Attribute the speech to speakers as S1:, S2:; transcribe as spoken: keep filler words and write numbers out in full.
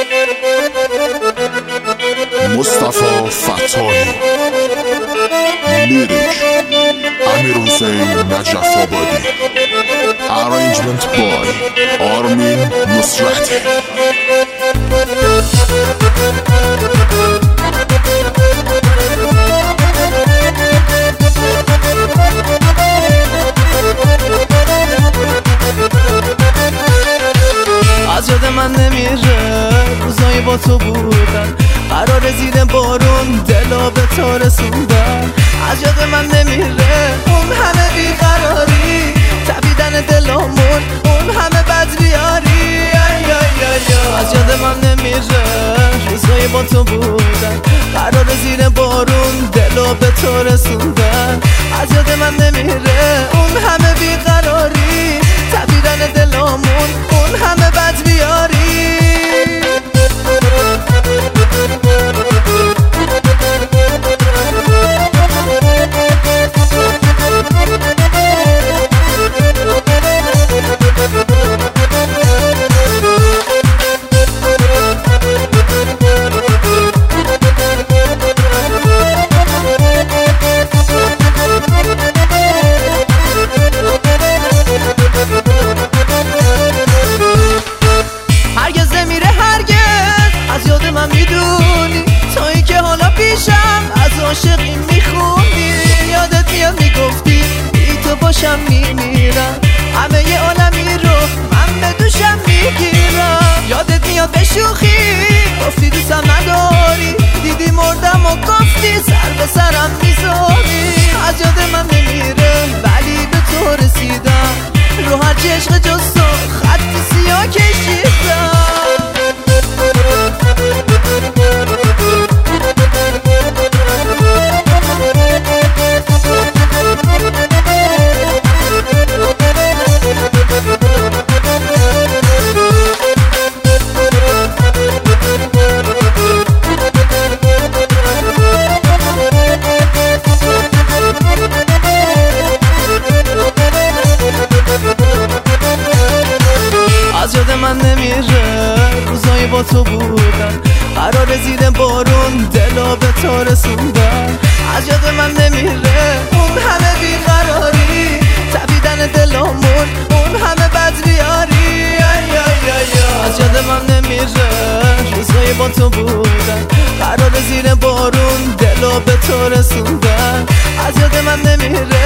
S1: Mustafa Fattohi. Lyric Amir Hussein Najafabadi. Arrangement by Armin Nusrati.
S2: از یاد من نمیره روزایی با تو بودن، قرار زیر بارون دلا به تو رسوندن. از یاد من نمیره اون همه بیقراری، تبیدن دلامون اون همه بدبیاری. از یاد من نمیره روزایی با تو بودن، قرار زیر بارون دلا به تو رسوندن. از یاد من نمیره اون همه بیقراری، تبیدن دلامون اون همه بدبیاری. هرگز نمیره هرگز از یاد من میدونی، تا این که حالا پیشم از عاشقی میخونی. یادت میاد میگفتی بی تو باشم میمیرم، همه یه عالمی رو من به دوشم میگیرم. یادت میاد به شوخی گفتی دوستم نداری، دیدی مردم و گفتی سر به سرم میذاری. از یاد من نمیره ولی به تو رسیدم، رو هر چی عشق جز تو خط سیاه کشیدم. از یاد من نمیره روزایی با تو بودن، قرار زیر بارون دلا به تو رسوندن. از یاد من نمیره اون همه بیقراری، تبیدن دلامون اون همه بدبیاری. از یاد من نمیره روزایی با تو بودن، قرار زیر بارون دلا به تو رسوندن. از یاد من نمیره